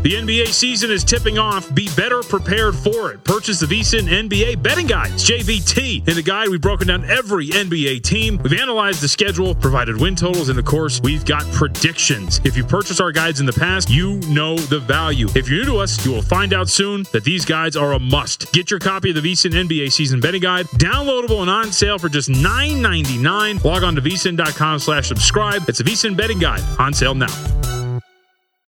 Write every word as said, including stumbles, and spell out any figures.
The N B A season is tipping off. Be better prepared for it. Purchase the VSiN N B A Betting Guide. It's J V T. In the guide, we've broken down every N B A team. We've analyzed the schedule, provided win totals, and of course, we've got predictions. If you purchased our guides in the past, you know the value. If you're new to us, you will find out soon that these guides are a must. Get your copy of the VSiN N B A Season Betting Guide, downloadable and on sale for just nine ninety-nine. Log on to vsin dot com slash subscribe. It's a VSiN Betting Guide, on sale now.